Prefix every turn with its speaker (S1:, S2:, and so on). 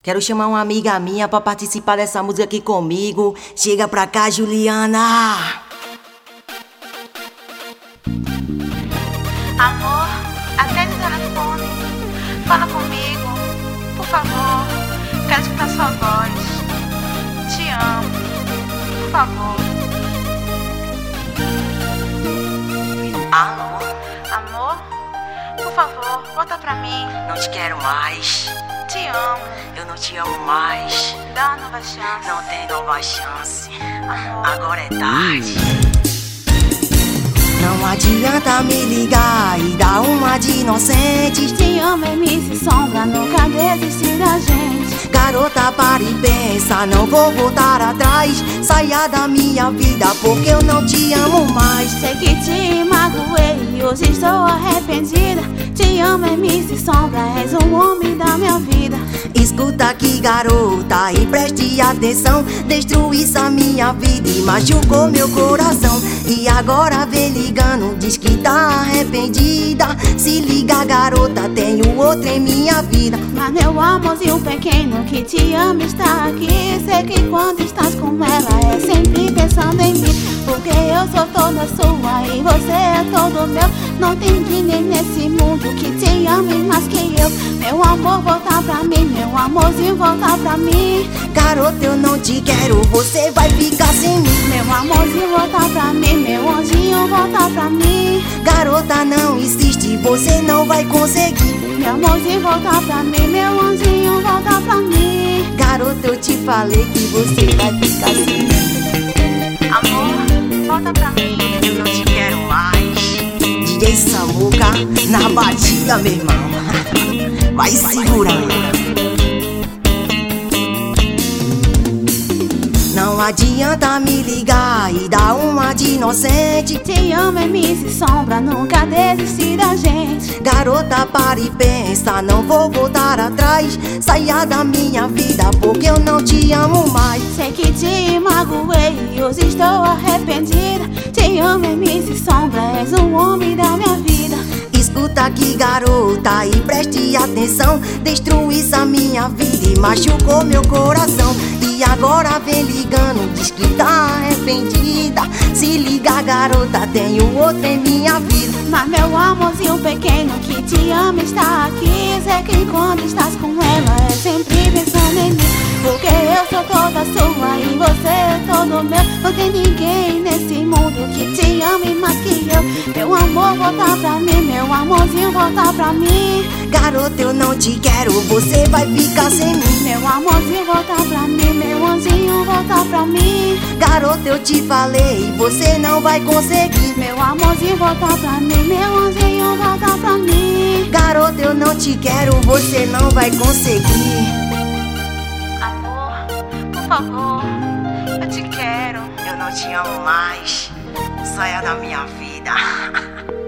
S1: Quero chamar uma amiga minha pra participar dessa música aqui comigo. Chega pra cá, Juliana.
S2: Amor, atende o telefone. Fala comigo, por favor. Quero escutar sua voz. Te amo, por favor.
S1: Alô?
S2: Amor, por favor, volta pra mim.
S1: Não te quero mais.
S2: Te amo.
S1: Eu não te amo mais.
S2: Dá uma nova chance.
S1: Não tem nova chance.
S2: Amor.
S1: Agora é tarde. Não adianta me ligar e dar uma de inocente.
S2: Te amo, MC Sombra, nunca desisti da gente.
S1: Garota, para e pensa, não vou voltar atrás. Saia da minha vida porque eu não te amo mais.
S2: Sei que te magoei e hoje estou arrependida. Te amo, MC Sombra, és o homem da minha vida.
S1: Escuta aqui, garota, e preste atenção. Destruísse a minha vida e machucou meu coração. E agora vem ligando, diz que tá arrependida. Se liga, garota, tenho outra em minha vida.
S2: Mas meu amorzinho pequeno que te ama está aqui. Sei que quando estás com ela é sempre pensando em mim. Porque eu sou toda sua e você é todo meu. Não tem ninguém nesse mundo que te ame mais que eu. Meu amor, volta pra mim, meu amorzinho, volta pra mim.
S1: Garota, eu não te quero, você vai ficar sem mim.
S2: Meu amorzinho, volta pra mim, meu anjinho, volta pra mim.
S1: Garota, não insiste, você não vai conseguir.
S2: Meu amorzinho, volta pra mim, meu anjinho, volta pra mim.
S1: Garota, eu te falei que você vai ficar sem mim.
S2: Amor, volta pra mim.
S1: Eu não te quero mais. DJ Samuca na batida, meu irmão. Vai segurando. Não adianta me ligar e dar uma de inocente.
S2: Te amo, MC Sombra, nunca desisti da gente.
S1: Garota, para e pensa, não vou voltar atrás. Saia da minha vida porque eu não te amo mais.
S2: Sei que te magoei e hoje estou arrependida. Te amo, MC Sombra, és o homem da minha vida.
S1: Escuta aqui, garota, e preste atenção. Destruísse a minha vida e machucou meu coração. E agora vem ligando, diz que tá arrependida. Se liga, garota, tenho outra em minha vida.
S2: Mas meu amorzinho pequeno que te ama está aqui. Sei que quando estás com ela é sempre pensando em mim. Porque eu sou toda sua e você é todo meu. Não tem ninguém nesse mundo que te ame mais que eu. Meu amor, volta pra mim, meu amorzinho, volta pra mim.
S1: Garota, eu não te quero, você vai ficar sem mim.
S2: Meu amorzinho, volta pra mim, meu anjinho, volta pra mim.
S1: Garota, eu te falei, você não vai conseguir.
S2: Meu amorzinho, volta pra mim, meu anjinho, volta pra mim.
S1: Garota, eu não te quero, você não vai conseguir.
S2: Amor, por favor, eu te quero.
S1: Eu não te amo mais. Saia da minha vida.